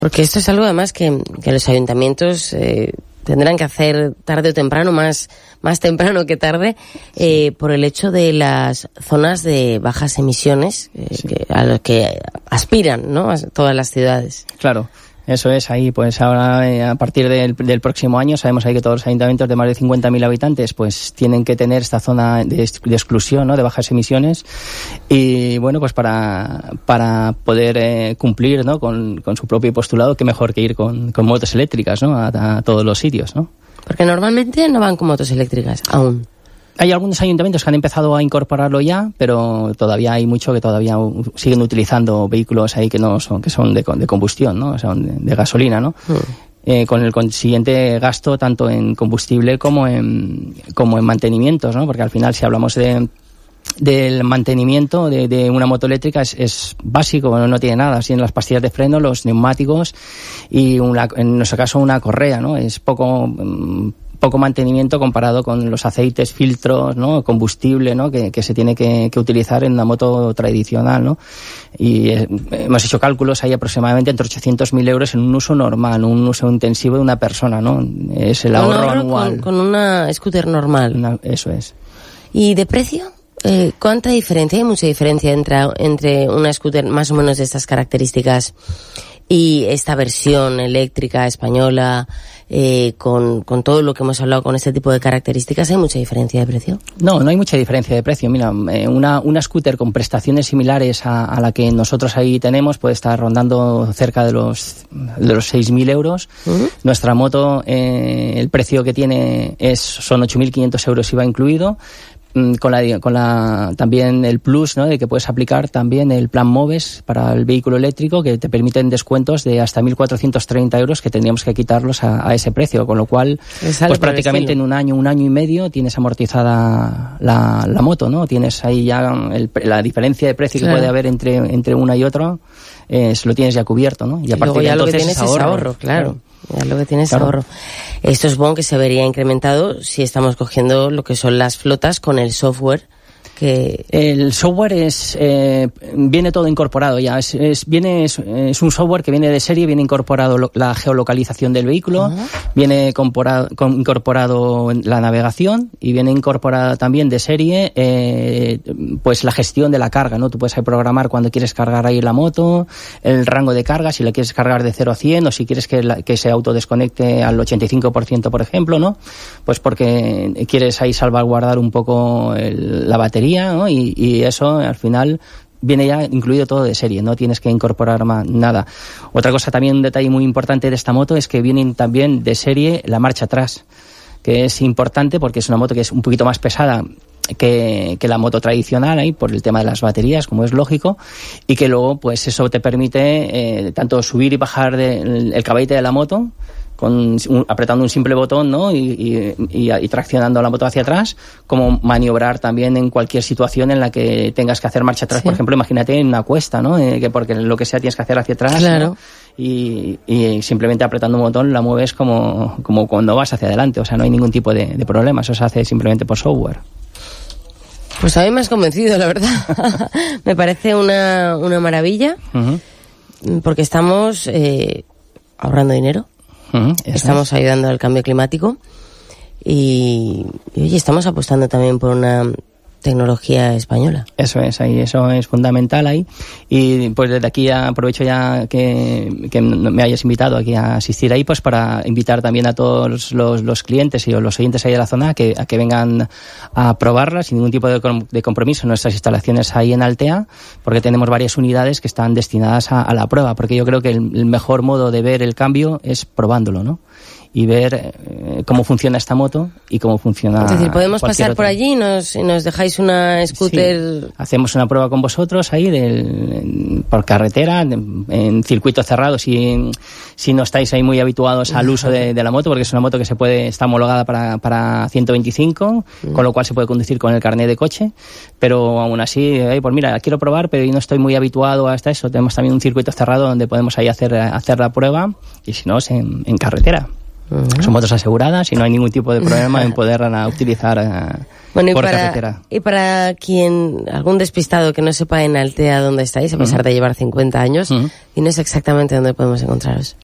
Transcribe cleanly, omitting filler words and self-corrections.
Porque esto es algo además que los ayuntamientos tendrán que hacer tarde o temprano, más temprano que tarde, por el hecho de las zonas de bajas emisiones a las que aspiran, ¿no?, a todas las ciudades. Claro. Eso es, ahí pues ahora a partir del próximo año sabemos ahí que todos los ayuntamientos de más de 50.000 habitantes pues tienen que tener esta zona de exclusión, ¿no?, de bajas emisiones, y bueno, pues para poder cumplir, ¿no?, con su propio postulado, qué mejor que ir con motos eléctricas, ¿no?, a todos los sitios, ¿no? Porque normalmente no van con motos eléctricas aún. Hay algunos ayuntamientos que han empezado a incorporarlo ya, pero todavía hay mucho que todavía siguen utilizando vehículos ahí que son de combustión, ¿no? O sea, de gasolina, ¿no? Con el consiguiente gasto tanto en combustible como en mantenimientos, ¿no? Porque al final, si hablamos del mantenimiento de una moto eléctrica es básico, no tiene nada, tiene las pastillas de freno, los neumáticos y en nuestro caso una correa, ¿no? Es poco mantenimiento comparado con los aceites, filtros, ¿no?, combustible, ¿no?, que se tiene que utilizar en una moto tradicional, ¿no? Y hemos hecho cálculos ahí aproximadamente entre 800.000 euros en un uso normal, un uso intensivo de una persona, ¿no? Es el ahorro anual. Con una scooter normal. Eso es. ¿Y de precio? ¿Cuánta diferencia? ¿Hay mucha diferencia entre una scooter más o menos de estas características y esta versión eléctrica española, con todo lo que hemos hablado con este tipo de características? ¿Hay mucha diferencia de precio? No hay mucha diferencia de precio. Mira, una scooter con prestaciones similares a la que nosotros ahí tenemos puede estar rondando cerca de los 6.000 euros. Uh-huh. Nuestra moto, el precio que tiene son 8.500 euros IVA incluido. Con también el plus, ¿no?, de que puedes aplicar también el plan MOVES para el vehículo eléctrico, que te permiten descuentos de hasta 1.430 euros que tendríamos que quitarlos a ese precio, con lo cual pues prácticamente en un año y medio tienes amortizada la moto, ¿no? Tienes ahí ya la diferencia de precio, claro, que puede haber entre una y otra, lo tienes ya cubierto, ¿no? Y aparte ya lo que tienes es ahorro, claro. Ya lo que tienes es ahorro. Esto es bueno que se vería incrementado si estamos cogiendo lo que son las flotas con el software. El software viene todo incorporado ya. Es un software que viene de serie, viene incorporado la geolocalización del vehículo, uh-huh, viene incorporado la navegación y viene incorporada también de serie pues la gestión de la carga, ¿no? Tú puedes ahí programar cuando quieres cargar ahí la moto, el rango de carga, si la quieres cargar de 0 a 100 o si quieres que se autodesconecte al 85%, por ejemplo, ¿no? Pues porque quieres ahí salvaguardar un poco la batería, ¿no? Y eso al final viene ya incluido todo de serie, no tienes que incorporar nada. Otra cosa también, un detalle muy importante de esta moto es que viene también de serie la marcha atrás, que es importante porque es una moto que es un poquito más pesada que la moto tradicional ahí por el tema de las baterías, como es lógico, y que luego pues eso te permite tanto subir y bajar el caballete de la moto apretando un simple botón, ¿no? Y traccionando la moto hacia atrás, como maniobrar también en cualquier situación en la que tengas que hacer marcha atrás. Sí. Por ejemplo, imagínate en una cuesta, ¿no? Que porque lo que sea tienes que hacer hacia atrás, claro, ¿no? Y simplemente apretando un botón la mueves como cuando vas hacia adelante. O sea, no hay ningún tipo de problema. Eso se hace simplemente por software. Pues a mí me has convencido, la verdad. Me parece una maravilla, uh-huh, porque estamos ahorrando dinero. Uh-huh, estamos ayudando al cambio climático y oye, estamos apostando también por una tecnología española. Eso es fundamental ahí. Y pues desde aquí aprovecho ya que me hayas invitado aquí a asistir ahí, pues para invitar también a todos los clientes y los oyentes ahí de la zona a que vengan a probarla sin ningún tipo de compromiso en nuestras instalaciones ahí en Altea, porque tenemos varias unidades que están destinadas a la prueba, porque yo creo que el mejor modo de ver el cambio es probándolo, ¿no? Y ver cómo funciona esta moto y cómo funciona. Es decir, podemos pasar por allí y nos dejáis una scooter. Sí, hacemos una prueba con vosotros ahí por carretera, en circuito cerrado, si no estáis ahí muy habituados al uso de la moto, porque es una moto que está homologada para 125, con lo cual se puede conducir con el carnet de coche, pero aún así, pues mira, quiero probar, pero yo no estoy muy habituado hasta eso. Tenemos también un circuito cerrado donde podemos ahí hacer la prueba, y si no, es en carretera. Son motos aseguradas y no hay ningún tipo de problema en poderla utilizar por carretera. Y para algún despistado que no sepa en Altea dónde estáis, a pesar de llevar 50 años, ¿tienes exactamente dónde podemos encontraros?